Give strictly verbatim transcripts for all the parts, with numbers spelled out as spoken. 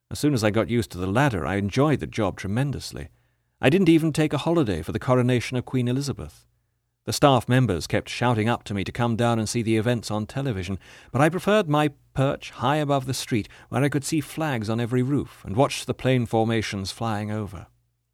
As soon as I got used to the ladder, I enjoyed the job tremendously. I didn't even take a holiday for the coronation of Queen Elizabeth. The staff members kept shouting up to me to come down and see the events on television, but I preferred my perch high above the street, where I could see flags on every roof and watch the plane formations flying over.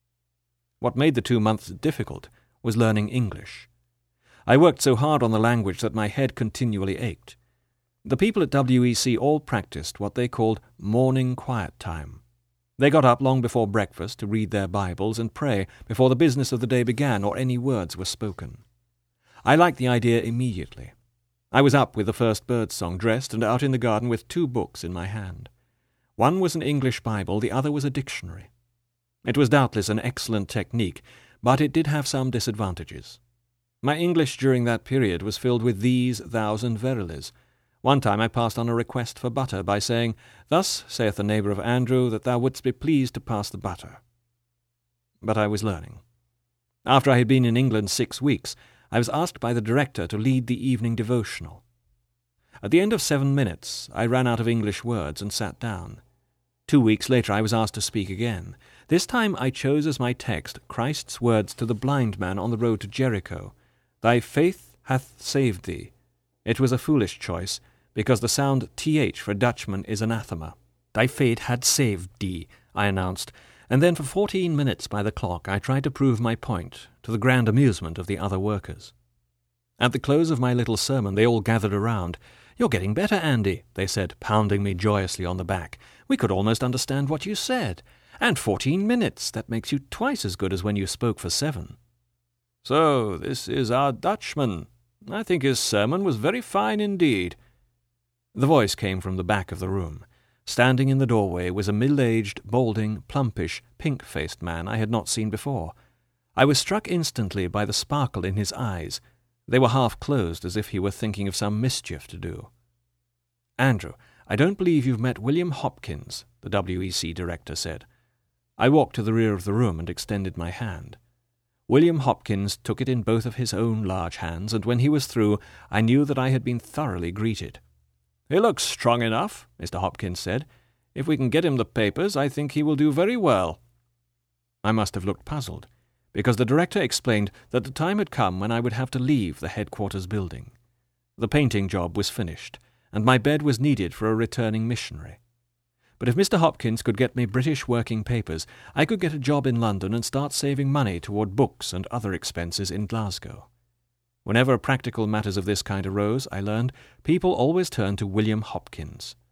What made the two months difficult was learning English. I worked so hard on the language that my head continually ached. The people at W E C all practiced what they called morning quiet time. They got up long before breakfast to read their Bibles and pray before the business of the day began or any words were spoken. I liked the idea immediately. I was up with the first birdsong, dressed and out in the garden with two books in my hand. One was an English Bible, the other was a dictionary. It was doubtless an excellent technique, but it did have some disadvantages. My English during that period was filled with these, thous, and verilies. One time I passed on a request for butter by saying, "Thus saith the neighbour of Andrew, that thou wouldst be pleased to pass the butter." But I was learning. After I had been in England six weeks, I was asked by the director to lead the evening devotional. At the end of seven minutes, I ran out of English words and sat down. Two weeks later I was asked to speak again. This time I chose as my text Christ's words to the blind man on the road to Jericho, "Thy faith hath saved thee." It was a foolish choice, because the sound th for Dutchman is anathema. "Thy faith had saved thee," I announced, and then for fourteen minutes by the clock I tried to prove my point, to the grand amusement of the other workers. At the close of my little sermon they all gathered around. "You're getting better, Andy," they said, pounding me joyously on the back. "We could almost understand what you said. And fourteen minutes, that makes you twice as good as when you spoke for seven." "So this is our Dutchman. I think his sermon was very fine indeed." The voice came from the back of the room. Standing in the doorway was a middle-aged, balding, plumpish, pink-faced man I had not seen before. I was struck instantly by the sparkle in his eyes. They were half closed, as if he were thinking of some mischief to do. "Andrew, I don't believe you've met William Hopkins," the W E C director said. I walked to the rear of the room and extended my hand. William Hopkins took it in both of his own large hands, and when he was through, I knew that I had been thoroughly greeted. "He looks strong enough," Mister Hopkins said. "If we can get him the papers, I think he will do very well." I must have looked puzzled, because the director explained that the time had come when I would have to leave the headquarters building. The painting job was finished, and my bed was needed for a returning missionary. But if Mister Hopkins could get me British working papers, I could get a job in London and start saving money toward books and other expenses in Glasgow. Whenever practical matters of this kind arose, I learned, people always turned to William Hopkins.